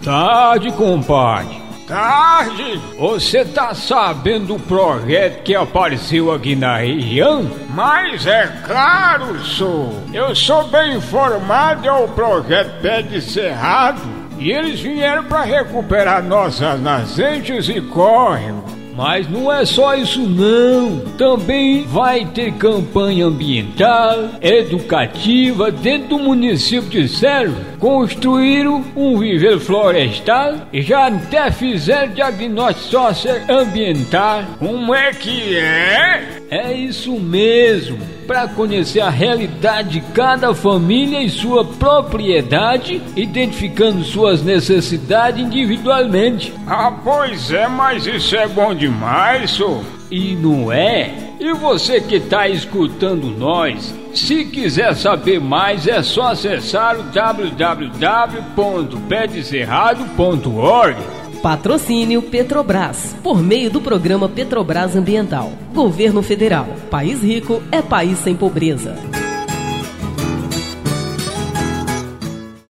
tarde, compadre. Tarde! Você tá sabendo do projeto que apareceu aqui na região? Mas é claro, sou. Eu sou bem informado, é o projeto Pé de Cerrado. E eles vieram para recuperar nossas nascentes e córregos. Mas não é só isso não, também vai ter campanha ambiental, educativa dentro do município de Serra. Construíram um viveiro florestal e já até fizeram diagnóstico socioambiental. Como é que é? É isso mesmo, para conhecer a realidade de cada família e sua propriedade, identificando suas necessidades individualmente. Ah, pois é, mas isso é bom demais, sou. E não é? E você que está escutando nós, se quiser saber mais, é só acessar o www.pedecerrado.org. Patrocínio Petrobras, por meio do programa Petrobras Ambiental. Governo Federal. País rico é país sem pobreza.